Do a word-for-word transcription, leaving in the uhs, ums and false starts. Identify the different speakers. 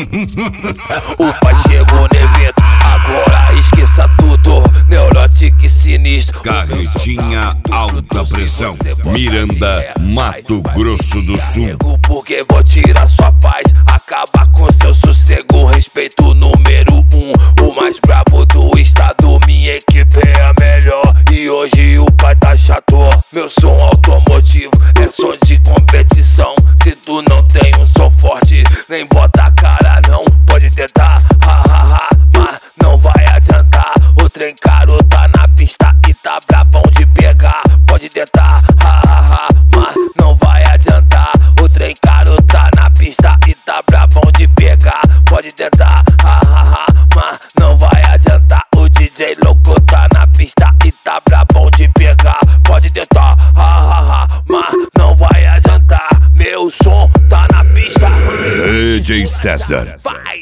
Speaker 1: O pai chegou no evento, agora esqueça tudo. Neurótico sinistro.
Speaker 2: Carretinha alta pressão, Miranda, Mato Grosso do Sul.
Speaker 1: Porque vou tirar sua paz, acabar com seu sossego. Respeito número um, o mais brabo do estado. Minha equipe é a melhor e hoje o pai tá chato. Meu som automotivo é som de competição. Se tu não tem um som forte, nem bota a cara não. Pode tentar, ha ha ha, mas não vai adiantar. O trem caro tá na pista e tá brabão de pegar. Pode tentar, ha ha ha, mas não vai adiantar. O trem caro tá na pista e tá brabão de pegar. Pode tentar, ha ha ha, mas não vai adiantar. O D J louco tá na pista e tá brabão de pegar. Pode tentar, ha ha ha, mas não vai adiantar. Meu som tá na pista.
Speaker 2: D J César.
Speaker 1: Vai!